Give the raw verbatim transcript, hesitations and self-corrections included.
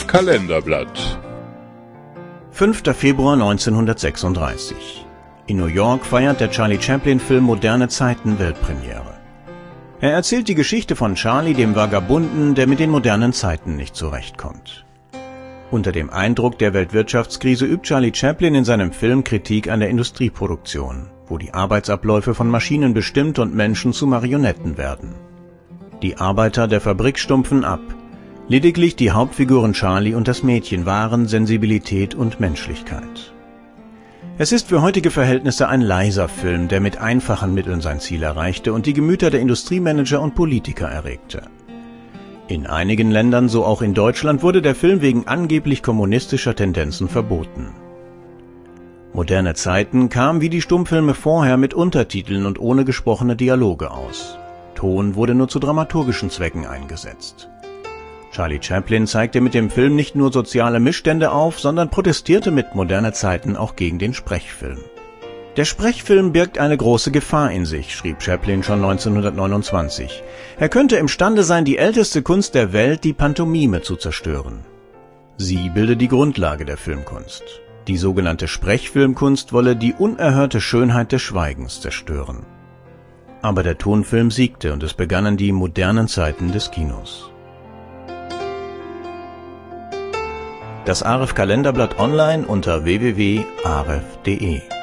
Kalenderblatt. fünfter Februar neunzehnhundertsechsunddreißig. In New York feiert der Charlie Chaplin-Film Moderne Zeiten Weltpremiere. Er erzählt die Geschichte von Charlie, dem Vagabunden, der mit den modernen Zeiten nicht zurechtkommt. Unter dem Eindruck der Weltwirtschaftskrise übt Charlie Chaplin in seinem Film Kritik an der Industrieproduktion, wo die Arbeitsabläufe von Maschinen bestimmt und Menschen zu Marionetten werden. Die Arbeiter der Fabrik stumpfen ab. Lediglich die Hauptfiguren Charlie und das Mädchen wahren Sensibilität und Menschlichkeit. Es ist für heutige Verhältnisse ein leiser Film, der mit einfachen Mitteln sein Ziel erreichte und die Gemüter der Industriemanager und Politiker erregte. In einigen Ländern, so auch in Deutschland, wurde der Film wegen angeblich kommunistischer Tendenzen verboten. Moderne Zeiten kam wie die Stummfilme vorher mit Untertiteln und ohne gesprochene Dialoge aus. Ton wurde nur zu dramaturgischen Zwecken eingesetzt. Charlie Chaplin zeigte mit dem Film nicht nur soziale Missstände auf, sondern protestierte mit Moderne Zeiten auch gegen den Sprechfilm. Der Sprechfilm birgt eine große Gefahr in sich, schrieb Chaplin schon neunzehnhundertneunundzwanzig. Er könnte imstande sein, die älteste Kunst der Welt, die Pantomime, zu zerstören. Sie bilde die Grundlage der Filmkunst. Die sogenannte Sprechfilmkunst wolle die unerhörte Schönheit des Schweigens zerstören. Aber der Tonfilm siegte und es begannen die modernen Zeiten des Kinos. Das Aref Kalenderblatt online unter w w w punkt aref punkt de